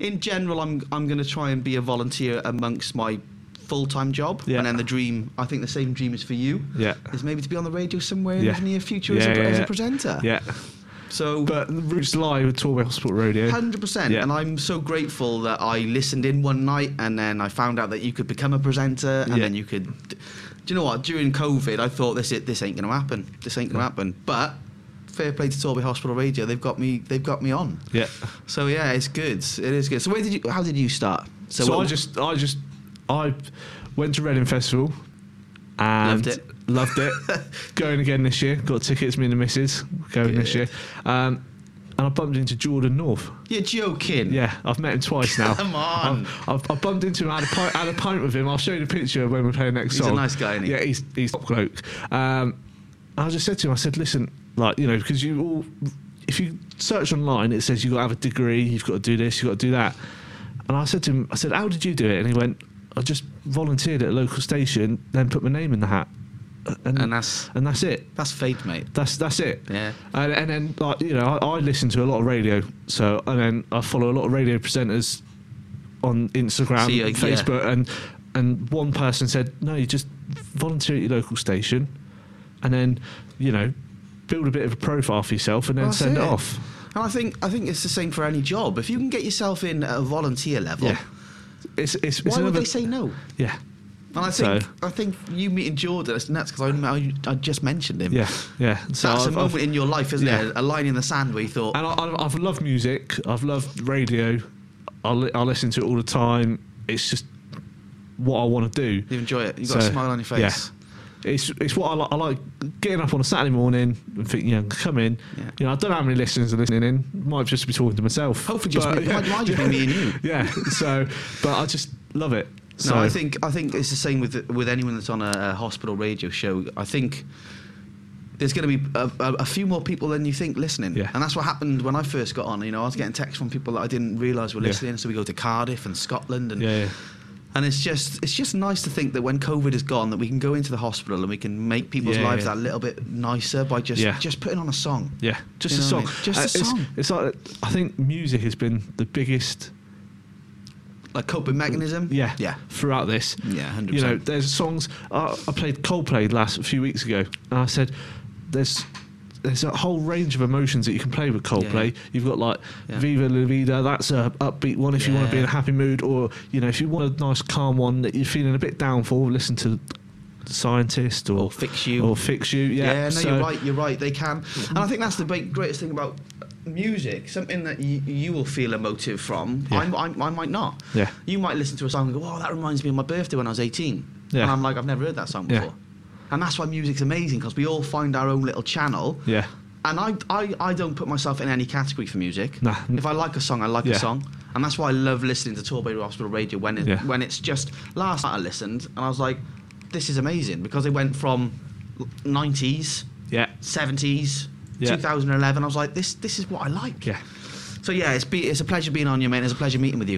in general, I'm going to try and be a volunteer amongst my full-time job, and then the dream, I think the same dream is for you, is maybe to be on the radio somewhere in the near future as a presenter. So, but Roots Live with Torbay Hospital Radio, 100%. And I'm so grateful that I listened in one night, and then I found out that you could become a presenter, and then you could. Do you know what? During COVID, I thought this ain't going to happen. This ain't going to happen. But fair play to Torbay Hospital Radio. They've got me on. Yeah. So yeah, it's good. It is good. So how did you start? So I went to Reading Festival and loved it. Going again this year. Got tickets, me and the missus going this year. And I bumped into Jordan North. You're joking. Yeah, I've met him twice now. Come on. I've bumped into him. I had a pint with him. I'll show you the picture when we play next song. He's a nice guy, isn't he? Yeah, he's top bloke. I just said to him, I said, listen, like, you know, because if you search online, it says you've got to have a degree, you've got to do this, you've got to do that. And I said to him, how did you do it? And he went, I just volunteered at a local station, then put my name in the hat. And that's it. That's fate, mate. That's it. Yeah. And then, like, you know, I listen to a lot of radio, and then I follow a lot of radio presenters on Instagram, Facebook, and one person said, no, you just volunteer at your local station, and then, you know, build a bit of a profile for yourself, and then send it off. And I think it's the same for any job. If you can get yourself in at a volunteer level, why would they say no? Yeah. And I think you meeting Jordan, it's nuts because I just mentioned him. Yeah. So that's a moment in your life, isn't it? A line in the sand where you thought. And I've loved music. I've loved radio. I listen to it all the time. It's just what I want to do. You enjoy it. You've got a smile on your face. Yeah. It's what I like getting up on a Saturday morning and thinking, come in. Yeah. You know, I don't know how many listeners are listening in. Might just be talking to myself. Hopefully, might just be me and you. Yeah. So, but I just love it. So. No, I think it's the same with anyone that's on a hospital radio show. I think there's going to be a few more people than you think listening. Yeah. And that's what happened when I first got on. You know, I was getting texts from people that I didn't realise were listening. So we go to Cardiff and Scotland and. And it's just nice to think that when COVID is gone, that we can go into the hospital and we can make people's lives that little bit nicer by just putting on a song. Yeah, just a song. Just a song. It's like, I think music has been the biggest, like, coping mechanism. Yeah. Throughout this. Yeah, 100%. You know, there's songs. I played Coldplay a few weeks ago, and I said, there's a whole range of emotions that you can play with Coldplay. You've got like Viva La Vida, that's a upbeat one if you want to be in a happy mood, or, you know, if you want a nice calm one that you're feeling a bit down for, listen to The Scientist or Fix You. You're right, they can. And I think that's the greatest thing about music, something that you will feel emotive from. I might not. You might listen to a song and go, oh, that reminds me of my birthday when I was 18. And I'm like, I've never heard that song before. And that's why music's amazing, because we all find our own little channel. Yeah. And I don't put myself in any category for music. Nah. If I like a song, I like a song. And that's why I love listening to Torbay Hospital Radio when it's just... Last night I listened and I was like, this is amazing, because it went from 90s, 70s, 2011. I was like, this is what I like. Yeah. So yeah, it's a pleasure being on you, mate. It's a pleasure meeting with you.